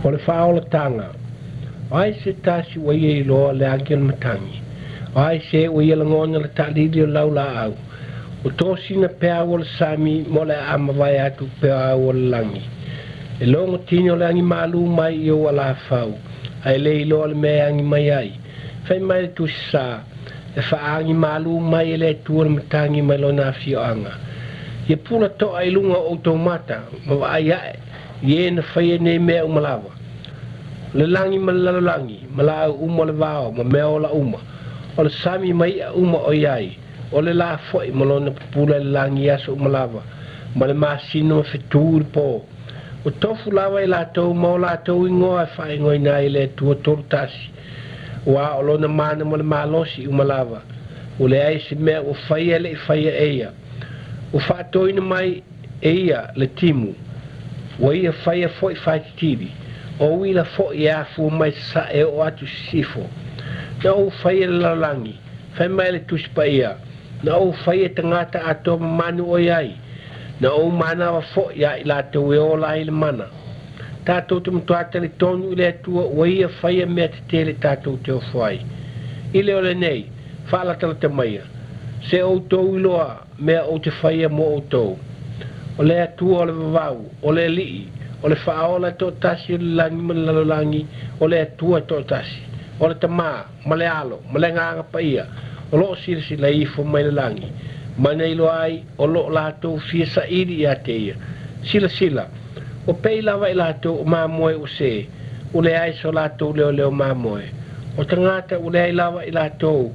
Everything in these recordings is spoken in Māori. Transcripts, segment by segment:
o le whaolatanga. Ai se tasi wa ia I loa le angel matangi. Ai se wa ia langona le talili o laula au. O tōsina pēa o le sami mo le amawai atu pēa o le langi. E longo tini o le angi malu mai I o ala fau. Ai le I loa le mea angi mai ai. Fai mai le tusi saa. E wha angi malu mai e le tua le matangi mai lo na fio anga. Ia pula toa I lunga o tomata. Ma wa ai ae. Ie na whaia nei mea umalawa. Le langi ma le langi. Ma la uma le vao. Ma mea o la uma. O le sami mai a uma o iai. O le la foi ma lo na pula le langi aso umalawa. Ma le masino fetu le po. O tofu lawa I latou ma o latou ingoa e whae ngoi na I le tua tortasi. Wa o lo na mana ma le malosi umalawa. O le ai se mea o whaia le I whaia eia. O whaatoina mai eia le timu. Wa ia whaia foi whaitiri. O wila foi e afu mai sa e o atu sifo. Na o whaia le lalangi. Whai mai le tuspa ia. Na o whaia tangata ato manu o iai. Na o mana wa foi ia I lato e o lai le mana. Tātou te mtuata le tonu I le atua wa ia whaia mea te tele tātou te o whai. I le ole nei, whaalatala te maia. Se o tau iloa mea o te whaia mo o tau. O le atua o le vavau, o le lii, o le whaola to tasi o le langi ma le lalolangi, o le atua to tasi. O le tamaa, ma le alo, ma le nganga pa ia, o loo sirisi la ifo mai le langi. Ma nei lo ai, o loo lātou fia sa iri I a te ia. Sila sila. O pei lava I lātou o māmoe o se, o le ai so lātou leo leo māmoe. O tangata o le ai lava I lātou,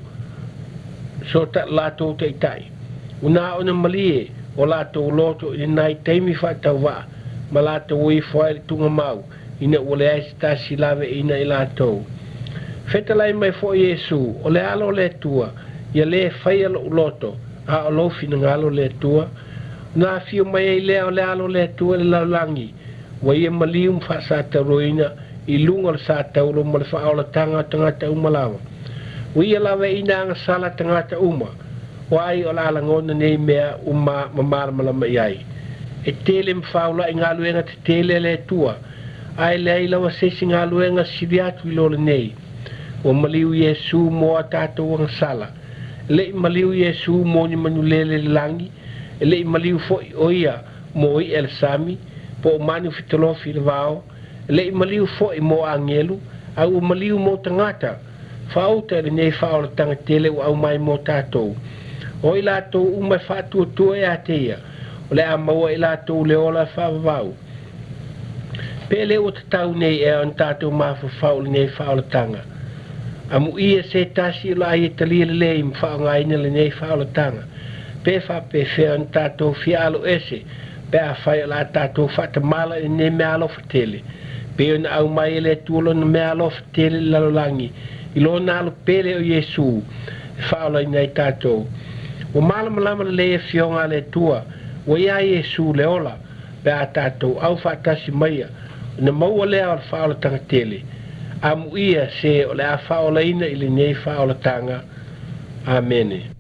so ta lātou te itai. O nā o na malie, o lātou loto I nai teimi whātau wā, ma lātou I whae le tunga mau, ina o le ai stasi lave ina I lātou. Whetalai mai fo Yesu, o le alo le tua, ia le whaia lo loto, a o lofi na ngalo le tua, nā fio mai ei lea o le alo le tua le laulangi, wa ia malium wha sa taroina I lunga le sa tauro ma le whaola tangata umalawa. Wa ia lawe ina anga sala tangata uma, wa ai o la alangona nei mea uma mamarmalama iai. E tele mwhaula I ngā luenga te tele le tua, ai le ai lawa sesi ngā luenga siriatu I lole nei. O maliu Yesu mo a tātou ang sala. Le maliu Yesu mo ni manulele langi, le maliu fo o ia mo I el sami, po manu fitolofi le vao, le maliu fo I mo angelu, au maliu mo tangata, fauta le nei faola tangatele o au mai mo tātou. O I lātou umai whātua tua e ateia, o le amaua I lātou le ola whaavavau. Pele o te tau nei e an tātou mawhawhau le nei faola tanga. Amu ia se tasi la ai talia le lei mwhaongaina le nei faola tanga. Pe wha pe whea an tātou fialo ese, pe a whai la tātou whatamala e ne mea alofa tele. Pe o na au mai le tuolo na mea alofa tele lalolangi. I lo na alo pele o Yesu, e whaola I nei tātou. O malamalama le lea fionga le tua, o ia Yesu le ola, pe a tātou au whaatasi maia, na maua lea o whaola tanga tele. Amu ia se o le a whaola ina I le nei whaola tanga. Amen.